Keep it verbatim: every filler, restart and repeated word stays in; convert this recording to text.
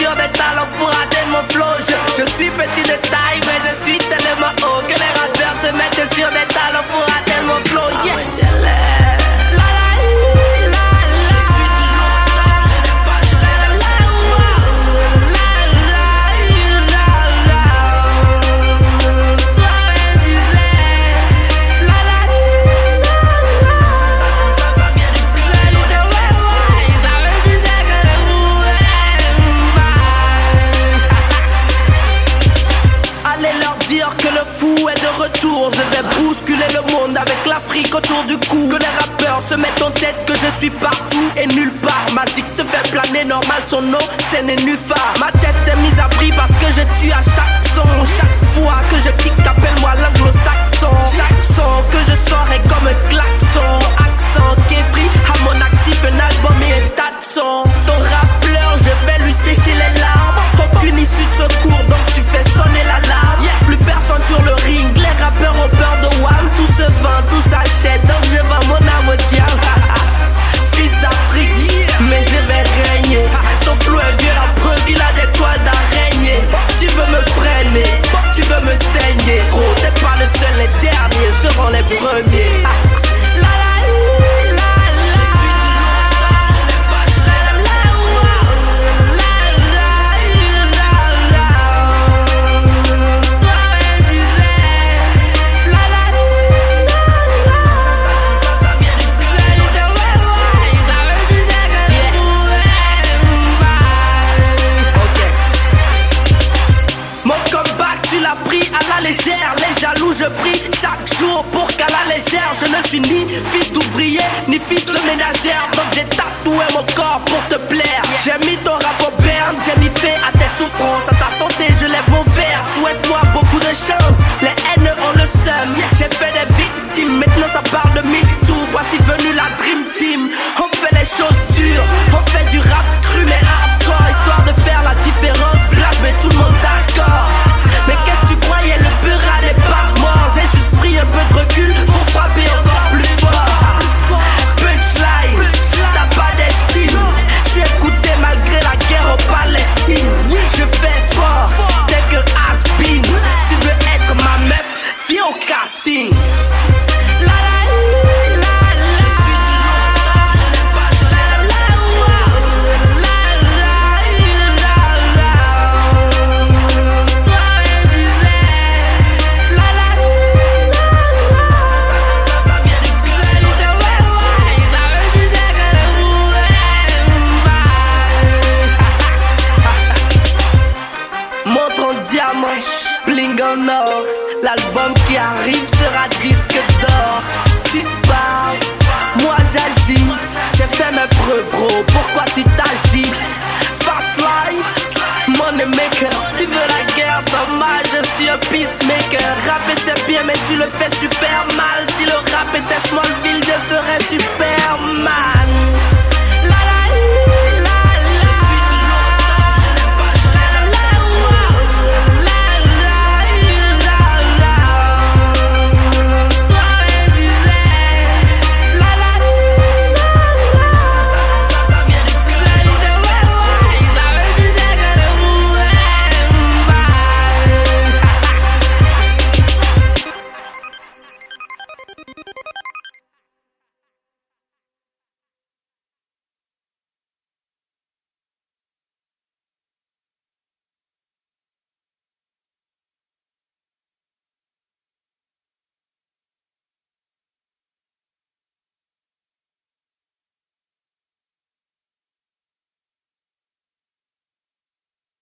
sur des talents pour rater mon flow. Je, je suis petit de taille, mais je suis tellement haut que les rappeurs se mettent sur des talents pour rater mon flow. Yeah. Dire que le fou est de retour. Je vais bousculer le monde avec l'Afrique autour du cou. Que les rappeurs se mettent en tête que je suis partout et nulle part. Ma zik te fait planer, normal son nom c'est Nénuphar. Ma tête est mise à prix parce que je tue à chaque son. Chaque fois que je kick, appelle-moi l'anglo-saxon. Chaque son que je sors est comme un klaxon. Accent qui est free, à mon actif un album et un tas de sons. Ton rappeur, je vais lui sécher les larmes. Aucune issue de secours donc tu fais sonner l'alarme. Plus personne sur le ring, les rappeurs ont peur de Wham. Tout se vend, tout s'achète, donc je vends mon âme au diable. Fils d'Afrique, mais je vais régner. Ton flow est vieux, la preuve, il a des toiles d'araignée. Tu veux me freiner, tu veux me saigner. Gros, t'es pas le seul, les derniers seront les premiers. La la légère, les jaloux je prie chaque jour pour qu'à la légère. Je ne suis ni fils d'ouvrier ni fils de ménagère, donc j'ai tatoué mon corps pour te plaire. J'ai mis ton rap au berne, j'ai mis fait à tes souffrances, à ta santé je lève mon verre. Souhaite-moi beaucoup de chance, les haines ont le seum. J'ai fait des victimes, maintenant ça parle de me too. Voici venu la dream team. On fait les choses dures, on fait du rap cru mais hardcore, histoire de faire la différence. Là je mets tout le monde d'accord. Mais qu'est-ce que tu croyais, le peur n'est pas mort. J'ai juste pris un peu de recul pour frapper encore plus fort. Punchline, t'as pas d'estime. Je suis écouté malgré la guerre en Palestine. Je fais fort, t'es que has-been. Tu veux être ma meuf, viens au casting. Bling en or, l'album qui arrive sera disque d'or. Tu parles, moi j'agis. J'ai fait mes preuves, bro, pourquoi tu t'agites? Fast life, money maker. Tu veux la guerre, dommage, je suis un peacemaker. Rapper c'est bien mais tu le fais super mal. Si le rap était Smallville, je serais Superman.